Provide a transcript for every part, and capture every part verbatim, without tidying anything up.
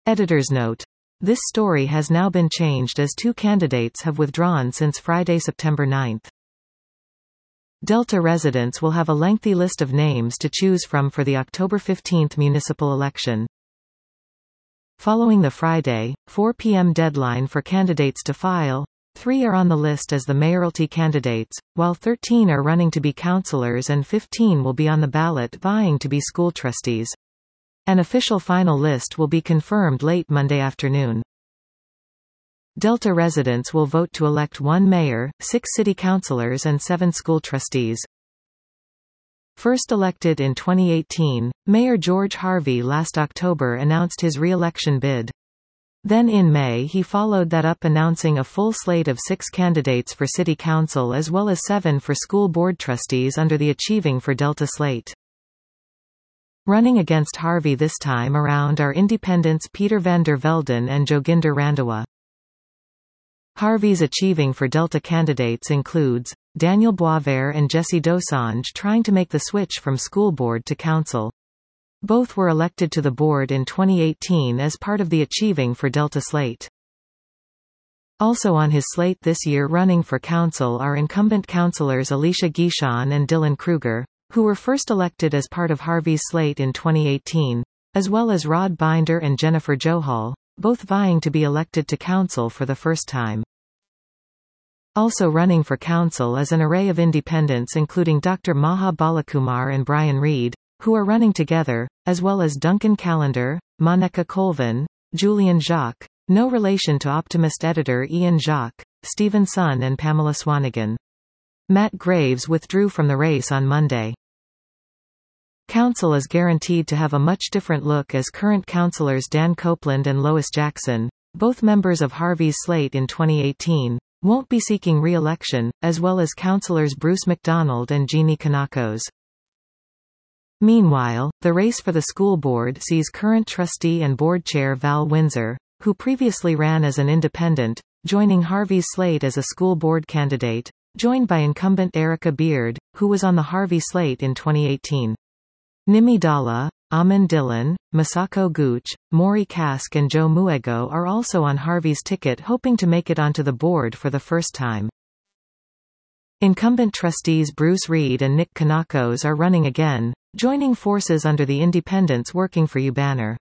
Editor's note. This story has now been changed as two candidates have withdrawn since Friday, September ninth. Delta residents will have a lengthy list of names to choose from for the October fifteenth municipal election. Following the Friday, four p m deadline for candidates to file, three are on the list as the mayoralty candidates, while thirteen are running to be councillors and fifteen will be on the ballot vying to be school trustees. An official final list will be confirmed late Monday afternoon. Delta residents will vote to elect one mayor, six city councillors and seven school trustees. First elected in twenty eighteen, Mayor George Harvey last October announced his re-election bid. Then in May he followed that up announcing a full slate of six candidates for city council as well as seven for school board trustees under the Achieving for Delta slate. Running against Harvey this time around are independents Peter van der Velden and Joginder Randhawa. Harvey's Achieving for Delta candidates includes Daniel Boisvert and Jesse Dosanjh trying to make the switch from school board to council. Both were elected to the board in twenty eighteen as part of the Achieving for Delta slate. Also on his slate this year running for council are incumbent councillors Alicia Guichon and Dylan Kruger, who were first elected as part of Harvey's slate in twenty eighteen, as well as Rod Binder and Jennifer Johal, both vying to be elected to council for the first time. Also running for council is an array of independents including Doctor Maha Balakumar and Brian Reed, who are running together, as well as Duncan Callender, Monica Colvin, Julian Jacques, no relation to Optimist editor Ian Jacques, Stephen Sun and Pamela Swanigan. Matt Graves withdrew from the race on Monday. Council is guaranteed to have a much different look as current councillors Dan Copeland and Lois Jackson, both members of Harvey's slate in twenty eighteen, won't be seeking re-election, as well as councillors Bruce McDonald and Jeannie Kanakos. Meanwhile, the race for the school board sees current trustee and board chair Val Windsor, who previously ran as an independent, joining Harvey's slate as a school board candidate, joined by incumbent Erica Beard, who was on the Harvey slate in twenty eighteen. Nimi Dalla, Aman Dillon, Masako Gooch, Maury Kask and Joe Muego are also on Harvey's ticket hoping to make it onto the board for the first time. Incumbent trustees Bruce Reed and Nick Kanakos are running again, joining forces under the Independents Working for You banner.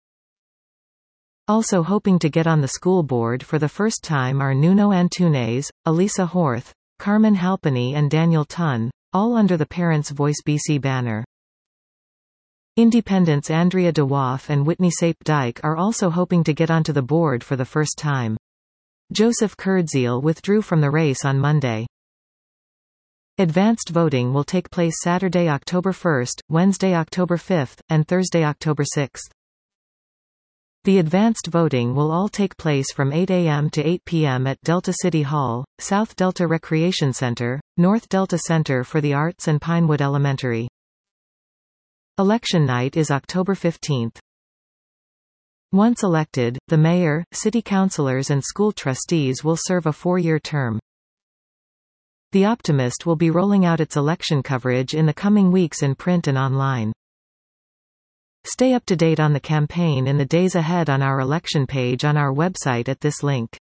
Also hoping to get on the school board for the first time are Nuno Antunes, Elisa Horth, Carmen Halpany and Daniel Tunn, all under the Parents' Voice B C banner. Independents Andrea DeWolf and Whitney Sape Dyke are also hoping to get onto the board for the first time. Joseph Kurdziel withdrew from the race on Monday. Advanced voting will take place Saturday, October first, Wednesday, October fifth, and Thursday, October sixth. The advanced voting will all take place from eight a m to eight p m at Delta City Hall, South Delta Recreation Center, North Delta Center for the Arts and Pinewood Elementary. Election night is October fifteenth. Once elected, the mayor, city councilors and school trustees will serve a four-year term. The Optimist will be rolling out its election coverage in the coming weeks in print and online. Stay up to date on the campaign in the days ahead on our election page on our website at this link.